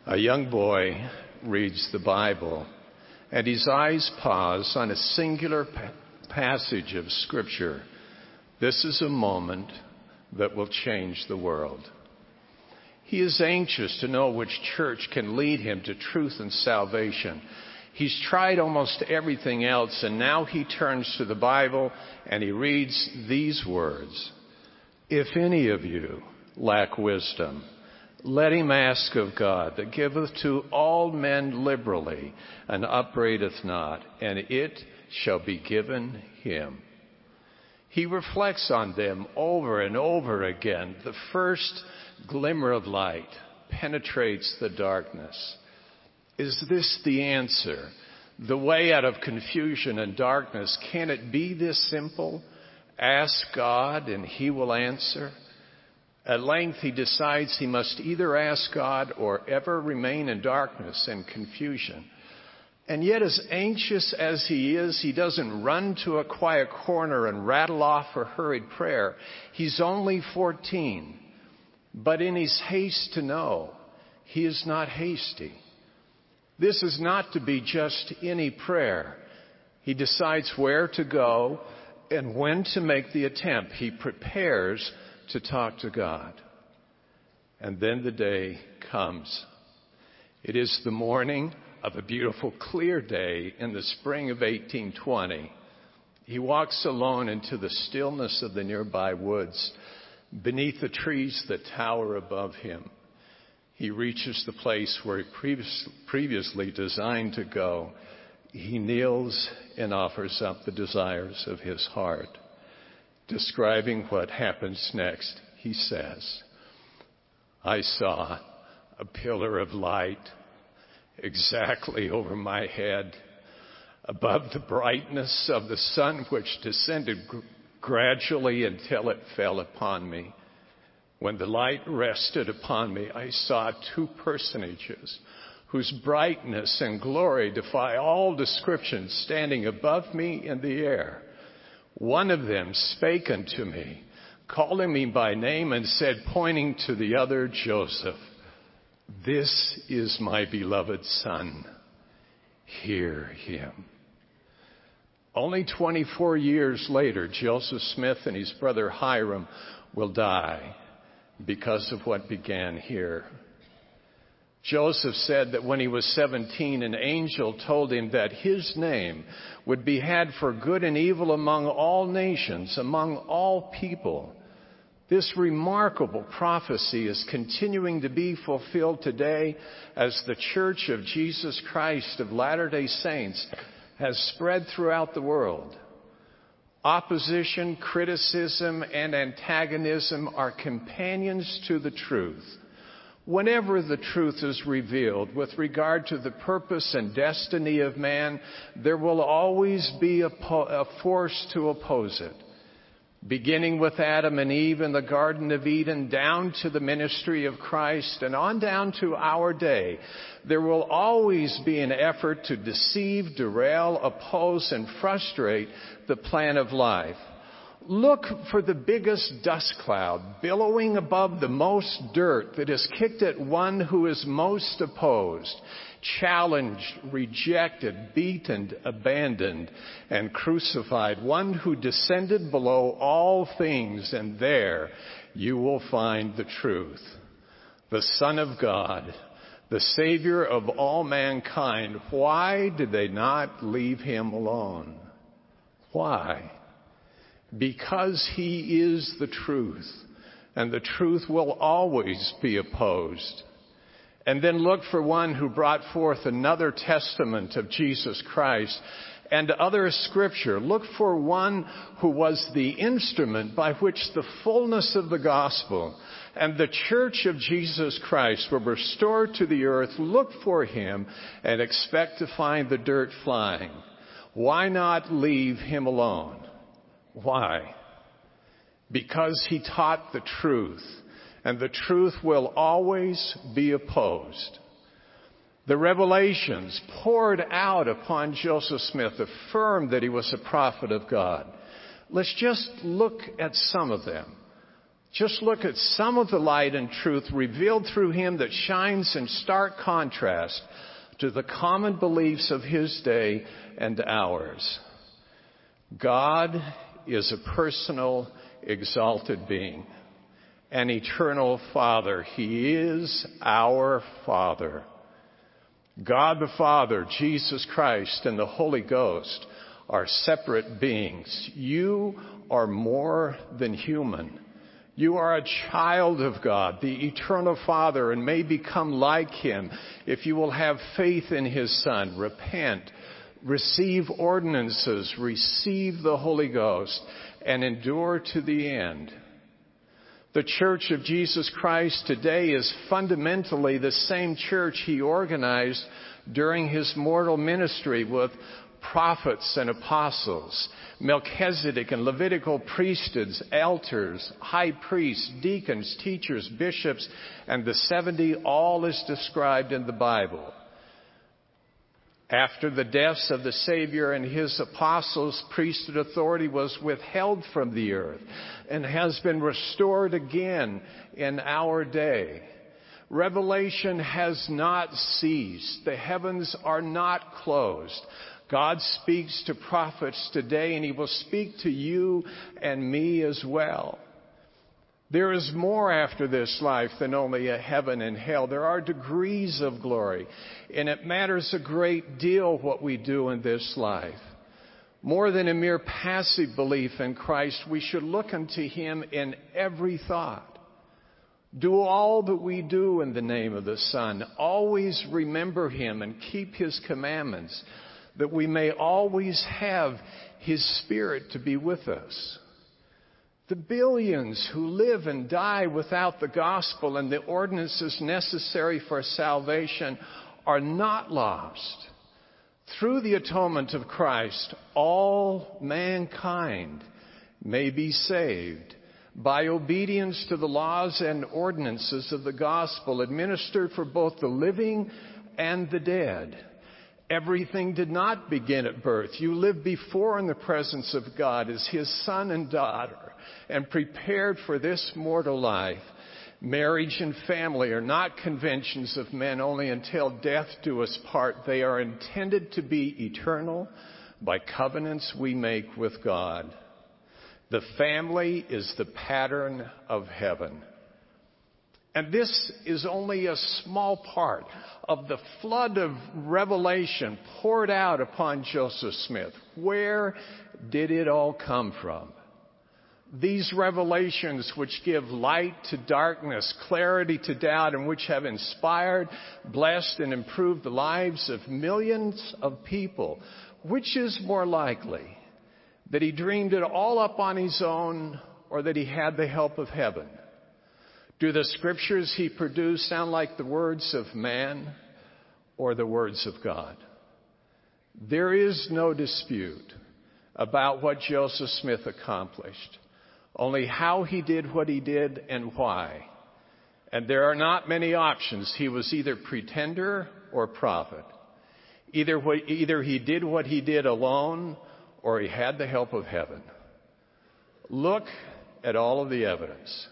A young boy reads the Bible, and his eyes pause on a singular passage of Scripture. This is a moment that will change the world. He is anxious to know which church can lead him to truth and salvation. He's tried almost everything else, and now he turns to the Bible and he reads these words: "If any of you lack wisdom, let him ask of God, that giveth to all men liberally, and upbraideth not, and it shall be given him." He reflects on them over and over again. The first glimmer of light penetrates the darkness. Is this the answer? The way out of confusion and darkness? Can it be this simple? Ask God and he will answer. At length he decides he must either ask God or ever remain in darkness and confusion. And yet, as anxious as he is, he doesn't run to a quiet corner and rattle off a hurried prayer. He's only 14. But in his haste to know, he is not hasty. This is not to be just any prayer. He decides where to go and when to make the attempt. He prepares to talk to God. And then the day comes. It is the morning of a beautiful, clear day in the spring of 1820. He walks alone into the stillness of the nearby woods, beneath the trees that tower above him. He reaches the place where he previously designed to go. He kneels and offers up the desires of his heart. Describing what happens next, he says, "I saw a pillar of light exactly over my head, above the brightness of the sun, which descended gradually until it fell upon me. When the light rested upon me, I saw two personages whose brightness and glory defy all description, standing above me in the air. One of them spake unto me, calling me by name, and said, pointing to the other, Joseph, this is my beloved son. Hear him." Only 24 years later, Joseph Smith and his brother Hiram will die because of what began here. Joseph said that when he was 17, an angel told him that his name would be had for good and evil among all nations, among all people. This remarkable prophecy is continuing to be fulfilled today as the Church of Jesus Christ of Latter-day Saints has spread throughout the world. Opposition, criticism, and antagonism are companions to the truth. Whenever the truth is revealed with regard to the purpose and destiny of man, there will always be a force to oppose it. Beginning with Adam and Eve in the Garden of Eden, down to the ministry of Christ, and on down to our day, there will always be an effort to deceive, derail, oppose, and frustrate the plan of life. Look for the biggest dust cloud billowing above the most dirt that is kicked at one who is most opposed, challenged, rejected, beaten, abandoned, and crucified, one who descended below all things, and there you will find the truth. The Son of God, the Savior of all mankind. Why did they not leave him alone? Why? Because he is the truth, and the truth will always be opposed. And then look for one who brought forth another testament of Jesus Christ and other scripture. Look for one who was the instrument by which the fullness of the gospel and the church of Jesus Christ were restored to the earth. Look for him and expect to find the dirt flying. Why not leave him alone? Why? Because he taught the truth, and the truth will always be opposed. The revelations poured out upon Joseph Smith affirmed that he was a prophet of God. Let's just look at some of them. Just look at some of the light and truth revealed through him that shines in stark contrast to the common beliefs of his day and ours. God is a personal, exalted being, an eternal Father. He is our Father. God the Father, Jesus Christ, and the Holy Ghost are separate beings. You are more than human. You are a child of God, the eternal Father, and may become like him if you will have faith in his Son, repent, receive ordinances, receive the Holy Ghost, and endure to the end. The Church of Jesus Christ today is fundamentally the same church he organized during his mortal ministry with prophets and apostles, Melchizedek and Levitical priesthoods, elders, high priests, deacons, teachers, bishops, and the 70, all is described in the Bible. After the deaths of the Savior and his apostles, priesthood authority was withheld from the earth and has been restored again in our day. Revelation has not ceased. The heavens are not closed. God speaks to prophets today, and he will speak to you and me as well. There is more after this life than only a heaven and hell. There are degrees of glory, and it matters a great deal what we do in this life. More than a mere passive belief in Christ, we should look unto him in every thought. Do all that we do in the name of the Son. Always remember him and keep his commandments, that we may always have his Spirit to be with us. The billions who live and die without the gospel and the ordinances necessary for salvation are not lost. Through the atonement of Christ, all mankind may be saved by obedience to the laws and ordinances of the gospel administered for both the living and the dead. Everything did not begin at birth. You lived before in the presence of God as his son and daughter and prepared for this mortal life. Marriage and family are not conventions of men only until death do us part. They are intended to be eternal by covenants we make with God. The family is the pattern of heaven. And this is only a small part of the flood of revelation poured out upon Joseph Smith. Where did it all come from? These revelations which give light to darkness, clarity to doubt, and which have inspired, blessed, and improved the lives of millions of people. Which is more likely, that he dreamed it all up on his own or that he had the help of heaven? Do the scriptures he produced sound like the words of man or the words of God? There is no dispute about what Joseph Smith accomplished, only how he did what he did and why. And there are not many options. He was either pretender or prophet. Either he did what he did alone or he had the help of heaven. Look at all of the evidence.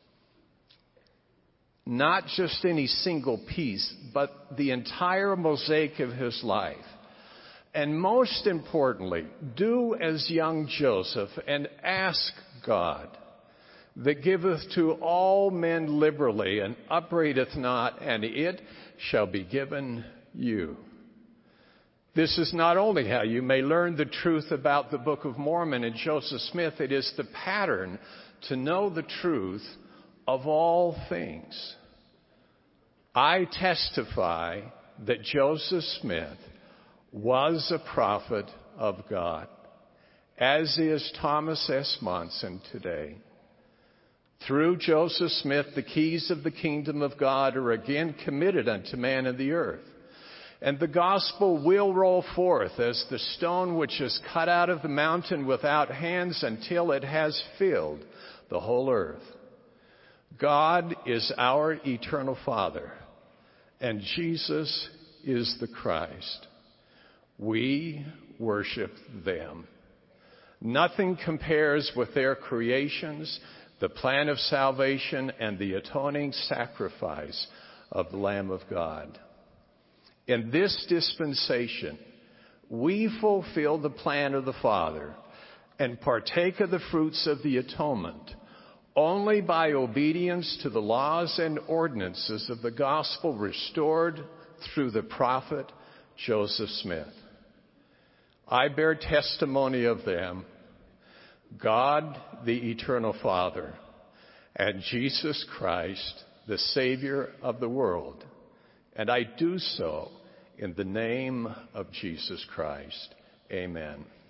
Not just any single piece, but the entire mosaic of his life. And most importantly, do as young Joseph and ask God, that giveth to all men liberally and upbraideth not, and it shall be given you. This is not only how you may learn the truth about the Book of Mormon and Joseph Smith, it is the pattern to know the truth of all things. I testify that Joseph Smith was a prophet of God, as is Thomas S. Monson today. Through Joseph Smith, the keys of the kingdom of God are again committed unto man and the earth. And the gospel will roll forth as the stone which is cut out of the mountain without hands until it has filled the whole earth. God is our eternal Father, and Jesus is the Christ. We worship them. Nothing compares with their creations, the plan of salvation and the atoning sacrifice of the Lamb of God. In this dispensation, we fulfill the plan of the Father and partake of the fruits of the atonement only by obedience to the laws and ordinances of the gospel restored through the prophet Joseph Smith. I bear testimony of them, God, the eternal Father, and Jesus Christ, the Savior of the world. And I do so in the name of Jesus Christ. Amen.